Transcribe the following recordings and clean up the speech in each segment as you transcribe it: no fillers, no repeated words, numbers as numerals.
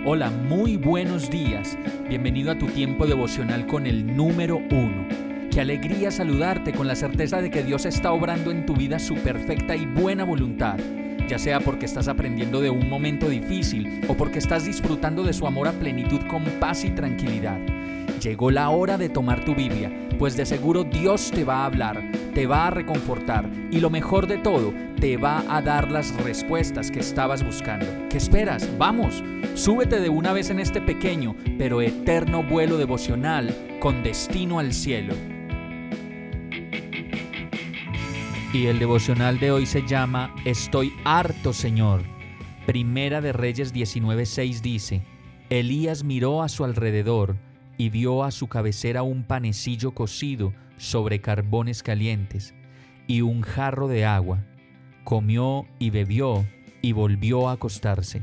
Hola, muy buenos días. Bienvenido a tu tiempo devocional con el número 1. Qué alegría saludarte con la certeza de que Dios está obrando en tu vida su perfecta y buena voluntad, ya sea porque estás aprendiendo de un momento difícil o porque estás disfrutando de su amor a plenitud con paz y tranquilidad. Llegó la hora de tomar tu Biblia, pues de seguro Dios te va a hablar, te va a reconfortar y lo mejor de todo, te va a dar las respuestas que estabas buscando. ¿Qué esperas? ¡Vamos! Súbete de una vez en este pequeño pero eterno vuelo devocional con destino al cielo. Y el devocional de hoy se llama Estoy harto, Señor. Primera de Reyes 19:6 dice: Elías miró a su alrededor y vio a su cabecera un panecillo cocido sobre carbones calientes y un jarro de agua. Comió y bebió y volvió a acostarse.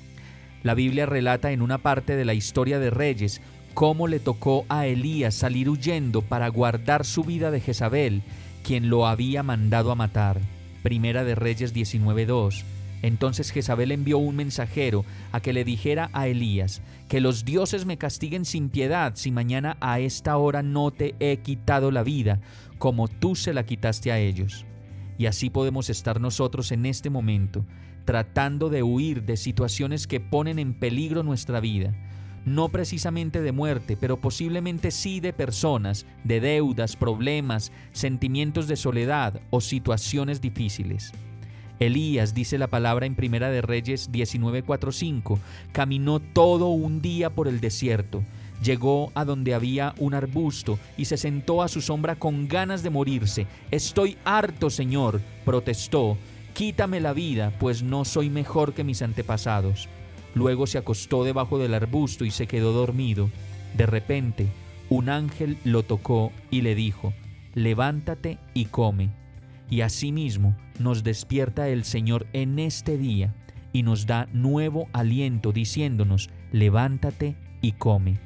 La Biblia relata en una parte de la historia de Reyes cómo le tocó a Elías salir huyendo para guardar su vida de Jezabel, quien lo había mandado a matar. Primera de Reyes 19:2. Entonces Jezabel envió un mensajero a que le dijera a Elías: que los dioses me castiguen sin piedad si mañana a esta hora no te he quitado la vida, como tú se la quitaste a ellos. Y así podemos estar nosotros en este momento, tratando de huir de situaciones que ponen en peligro nuestra vida. No precisamente de muerte, pero posiblemente sí de personas, de deudas, problemas, sentimientos de soledad o situaciones difíciles. Elías, dice la palabra en Primera de Reyes 19:4-5, caminó todo un día por el desierto. Llegó a donde había un arbusto y se sentó a su sombra con ganas de morirse. «Estoy harto, Señor», protestó. «Quítame la vida, pues no soy mejor que mis antepasados». Luego se acostó debajo del arbusto y se quedó dormido. De repente, un ángel lo tocó y le dijo: «Levántate y come». Y asimismo nos despierta el Señor en este día y nos da nuevo aliento diciéndonos: levántate y come.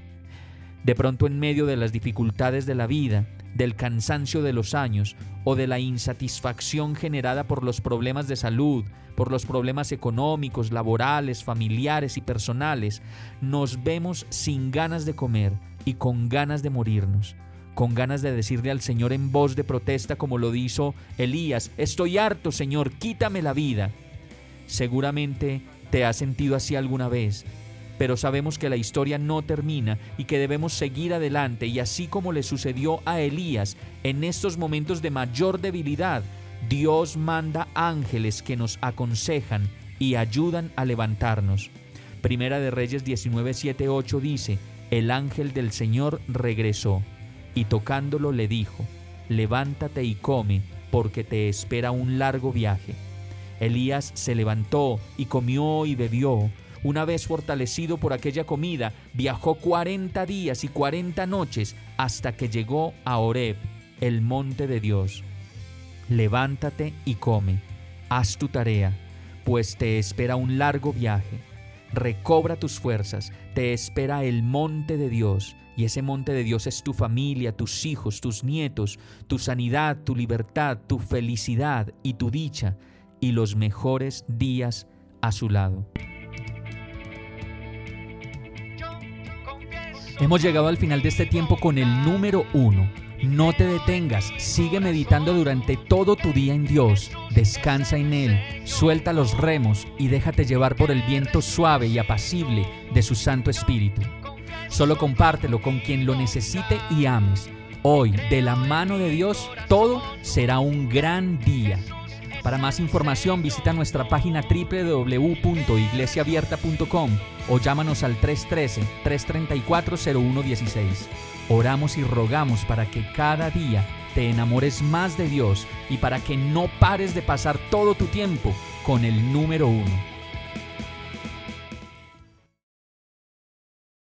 De pronto, en medio de las dificultades de la vida, del cansancio de los años o de la insatisfacción generada por los problemas de salud, por los problemas económicos, laborales, familiares y personales, nos vemos sin ganas de comer y con ganas de morirnos, con ganas de decirle al Señor en voz de protesta, como lo hizo Elías: «Estoy harto, Señor, quítame la vida». Seguramente te has sentido así alguna vez, pero sabemos que la historia no termina y que debemos seguir adelante, y así como le sucedió a Elías, en estos momentos de mayor debilidad, Dios manda ángeles que nos aconsejan y ayudan a levantarnos. Primera de Reyes 19:7-8 dice: «El ángel del Señor regresó y tocándolo le dijo: levántate y come, porque te espera un largo viaje». Elías se levantó y comió y bebió. Una vez fortalecido por aquella comida, viajó 40 días y 40 noches hasta que llegó a Horeb, el monte de Dios. Levántate y come, haz tu tarea, pues te espera un largo viaje. Recobra tus fuerzas, te espera el monte de Dios. Y ese monte de Dios es tu familia, tus hijos, tus nietos, tu sanidad, tu libertad, tu felicidad y tu dicha, y los mejores días a su lado. Hemos llegado al final de este tiempo con el número 1. No te detengas, sigue meditando durante todo tu día en Dios, descansa en Él, suelta los remos y déjate llevar por el viento suave y apacible de su Santo Espíritu. Solo compártelo con quien lo necesite y ames. Hoy, de la mano de Dios, todo será un gran día. Para más información, visita nuestra página www.iglesiaabierta.com o llámanos al 313-334-0116. Oramos y rogamos para que cada día te enamores más de Dios y para que no pares de pasar todo tu tiempo con el número 1.